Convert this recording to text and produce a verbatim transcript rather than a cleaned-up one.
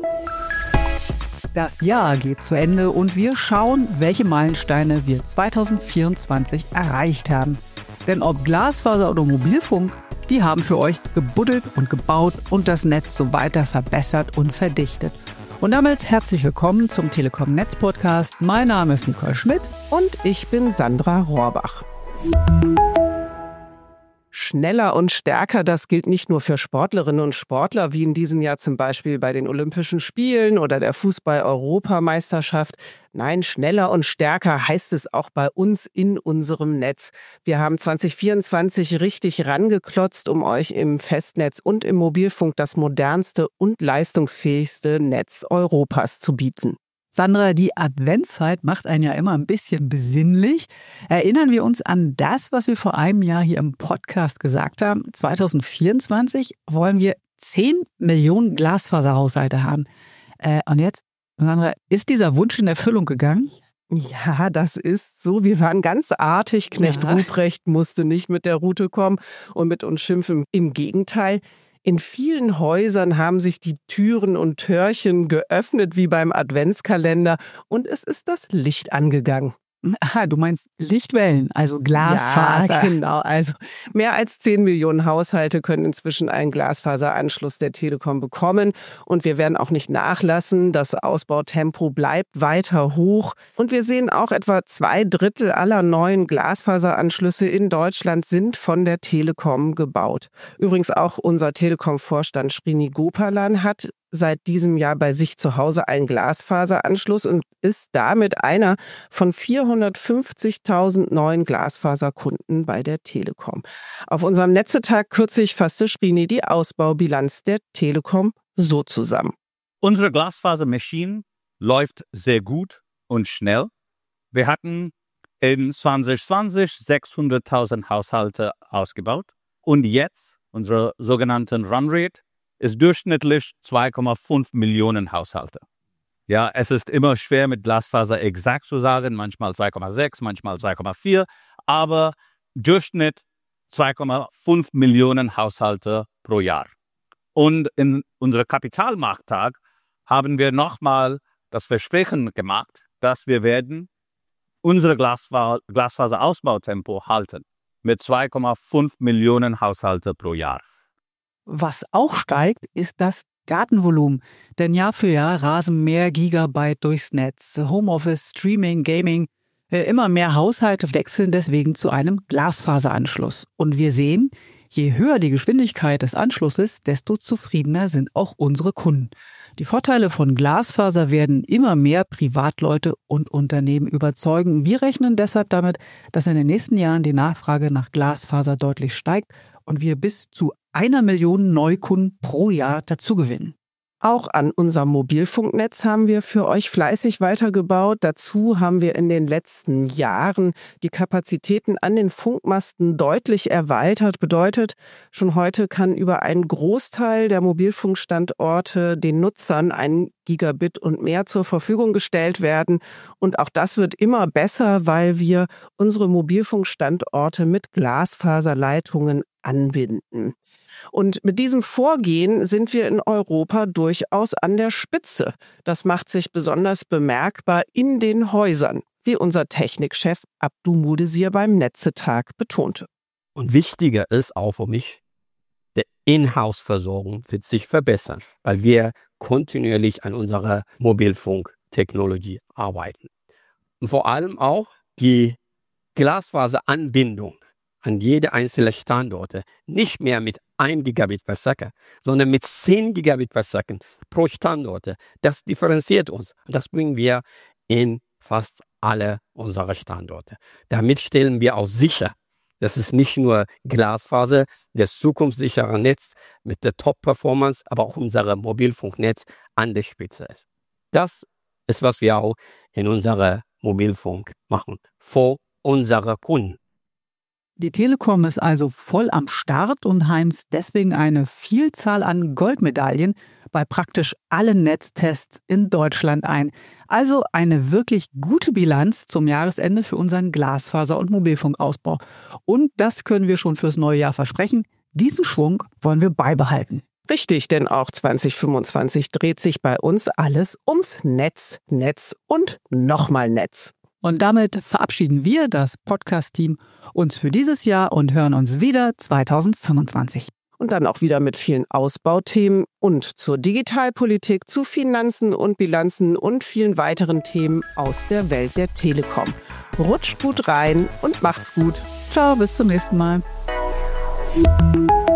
Das Jahr geht zu Ende und wir schauen, welche Meilensteine wir zwanzig vierundzwanzig erreicht haben. Denn ob Glasfaser oder Mobilfunk, wir haben für euch gebuddelt und gebaut und das Netz so weiter verbessert und verdichtet. Und damit herzlich willkommen zum Telekom Netz Podcast. Mein Name ist Nicole Schmidt und ich bin Sandra Rohrbach. Schneller und stärker, das gilt nicht nur für Sportlerinnen und Sportler, wie in diesem Jahr zum Beispiel bei den Olympischen Spielen oder der Fußball-Europameisterschaft. Nein, schneller und stärker heißt es auch bei uns in unserem Netz. Wir haben zwanzig vierundzwanzig richtig rangeklotzt, um euch im Festnetz und im Mobilfunk das modernste und leistungsfähigste Netz Europas zu bieten. Sandra, die Adventszeit macht einen ja immer ein bisschen besinnlich. Erinnern wir uns an das, was wir vor einem Jahr hier im Podcast gesagt haben. zwanzig vierundzwanzig wollen wir zehn Millionen Glasfaserhaushalte haben. Äh, und jetzt, Sandra, ist dieser Wunsch in Erfüllung gegangen? Ja, das ist so. Wir waren ganz artig. Knecht ja. Ruprecht musste nicht mit der Route kommen und mit uns schimpfen. Im Gegenteil. In vielen Häusern haben sich die Türen und Türchen geöffnet wie beim Adventskalender und es ist das Licht angegangen. Aha, du meinst Lichtwellen, also Glasfaser. Ja, genau. Also mehr als zehn Millionen Haushalte können inzwischen einen Glasfaseranschluss der Telekom bekommen. Und wir werden auch nicht nachlassen. Das Ausbautempo bleibt weiter hoch. Und wir sehen auch, etwa zwei Drittel aller neuen Glasfaseranschlüsse in Deutschland sind von der Telekom gebaut. Übrigens auch unser Telekom-Vorstand Srini Gopalan hat seit diesem Jahr bei sich zu Hause einen Glasfaseranschluss und ist damit einer von vierhundertfünfzigtausend neuen Glasfaserkunden bei der Telekom. Auf unserem Netzetag kürzlich fasste Srini die Ausbaubilanz der Telekom so zusammen. Unsere Glasfasermaschine läuft sehr gut und schnell. Wir hatten in zwanzig zwanzig sechshunderttausend Haushalte ausgebaut und jetzt, unsere sogenannten Runrate, ist durchschnittlich zwei Komma fünf Millionen Haushalte. Ja, es ist immer schwer mit Glasfaser exakt zu sagen, manchmal zwei Komma sechs, manchmal zwei Komma vier, aber Durchschnitt zwei Komma fünf Millionen Haushalte pro Jahr. Und in unserem Kapitalmarkttag haben wir nochmal das Versprechen gemacht, dass wir werden unser Glasfa- Glasfaserausbautempo halten mit zwei Komma fünf Millionen Haushalte pro Jahr. Was auch steigt, ist das Datenvolumen. Denn Jahr für Jahr rasen mehr Gigabyte durchs Netz. Homeoffice, Streaming, Gaming, immer mehr Haushalte wechseln deswegen zu einem Glasfaseranschluss. Und wir sehen, je höher die Geschwindigkeit des Anschlusses, desto zufriedener sind auch unsere Kunden. Die Vorteile von Glasfaser werden immer mehr Privatleute und Unternehmen überzeugen. Wir rechnen deshalb damit, dass in den nächsten Jahren die Nachfrage nach Glasfaser deutlich steigt und wir bis zu einer Million Neukunden pro Jahr dazugewinnen. Auch an unserem Mobilfunknetz haben wir für euch fleißig weitergebaut. Dazu haben wir in den letzten Jahren die Kapazitäten an den Funkmasten deutlich erweitert. Bedeutet, schon heute kann über einen Großteil der Mobilfunkstandorte den Nutzern ein Gigabit und mehr zur Verfügung gestellt werden. Und auch das wird immer besser, weil wir unsere Mobilfunkstandorte mit Glasfaserleitungen anbinden. Und mit diesem Vorgehen sind wir in Europa durchaus an der Spitze. Das macht sich besonders bemerkbar in den Häusern, wie unser Technikchef Abdu Mudesir beim Netzetag betonte. Und wichtiger ist auch für mich, die Inhouse-Versorgung wird sich verbessern, weil wir kontinuierlich an unserer Mobilfunktechnologie arbeiten. Und vor allem auch die Glasfaseranbindung an jede einzelne Standorte, nicht mehr mit ein Gigabit per Second, sondern mit zehn Gigabit per Second pro Standorte. Das differenziert uns. Das bringen wir in fast alle unsere Standorte. Damit stellen wir auch sicher, dass es nicht nur Glasfaser, das zukunftssichere Netz mit der Top-Performance, aber auch unser Mobilfunknetz an der Spitze ist. Das ist, was wir auch in unserem Mobilfunk machen, vor unserer Kunden. Die Telekom ist also voll am Start und heimst deswegen eine Vielzahl an Goldmedaillen bei praktisch allen Netztests in Deutschland ein. Also eine wirklich gute Bilanz zum Jahresende für unseren Glasfaser- und Mobilfunkausbau. Und das können wir schon fürs neue Jahr versprechen. Diesen Schwung wollen wir beibehalten. Richtig, denn auch zwanzig fünfundzwanzig dreht sich bei uns alles ums Netz, Netz und nochmal Netz. Und damit verabschieden wir, das Podcast-Team, uns für dieses Jahr und hören uns wieder zwanzig fünfundzwanzig. Und dann auch wieder mit vielen Ausbauthemen und zur Digitalpolitik, zu Finanzen und Bilanzen und vielen weiteren Themen aus der Welt der Telekom. Rutscht gut rein und macht's gut. Ciao, bis zum nächsten Mal.